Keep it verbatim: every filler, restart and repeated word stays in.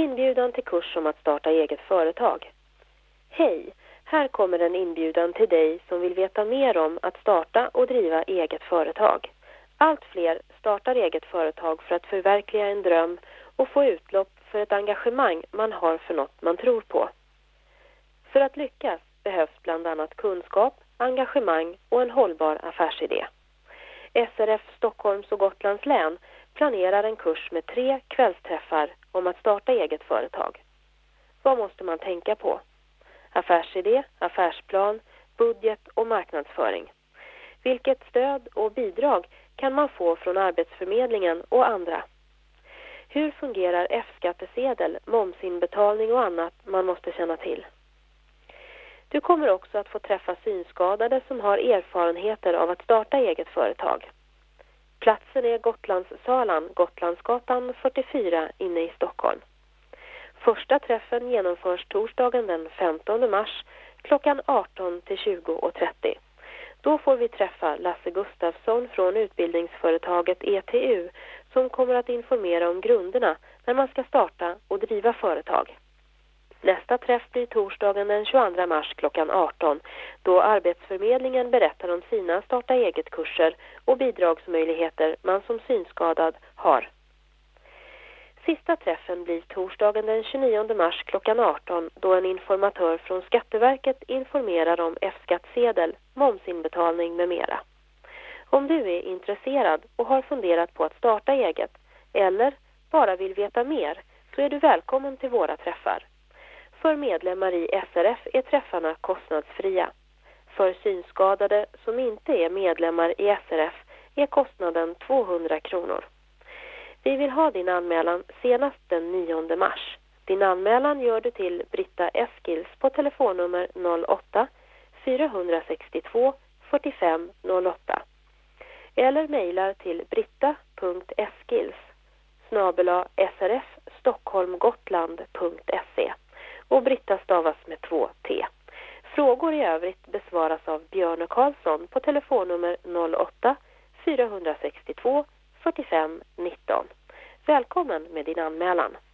Inbjudan till kurs om att starta eget företag. Hej, här kommer en inbjudan till dig som vill veta mer om att starta och driva eget företag. Allt fler startar eget företag för att förverkliga en dröm och få utlopp för ett engagemang man har för något man tror på. För att lyckas behövs bland annat kunskap, engagemang och en hållbar affärsidé. S R F Stockholms och Gotlands län planerar en kurs med tre kvällsträffar om att starta eget företag. Vad måste man tänka på? Affärsidé, affärsplan, budget och marknadsföring. Vilket stöd och bidrag kan man få från Arbetsförmedlingen och andra? Hur fungerar F-skattesedel, momsinbetalning och annat man måste känna till? Du kommer också att få träffa synskadade som har erfarenheter av att starta eget företag. Platsen är Gotlandssalan, Gotlandsgatan fyrtiofyra inne i Stockholm. Första träffen genomförs torsdagen den femtonde mars klockan arton till tjugo och trettio. Då får vi träffa Lasse Gustafsson från utbildningsföretaget E T U som kommer att informera om grunderna när man ska starta och driva företag. Nästa träff blir torsdagen den tjugoandra mars klockan arton då Arbetsförmedlingen berättar om sina starta eget-kurser och bidragsmöjligheter man som synskadad har. Sista träffen blir torsdagen den tjugonionde mars klockan arton då en informatör från Skatteverket informerar om F-skattsedel, momsinbetalning med mera. Om du är intresserad och har funderat på att starta eget eller bara vill veta mer så är du välkommen till våra träffar. För medlemmar i S R F är träffarna kostnadsfria. För synskadade som inte är medlemmar i S R F är kostnaden tvåhundra kronor. Vi vill ha din anmälan senast den nionde mars. Din anmälan gör du till Britta Eskils på telefonnummer noll åtta fyra sex två fyrtiofem noll åtta eller mejlar till britta punkt eskils snabel-a srfstockholmgotland punkt se och Britta stavas med två T. Frågor i övrigt besvaras av Björn Karlsson på telefonnummer noll åtta fyra sex två fyrtiofem nitton. Välkommen med din anmälan.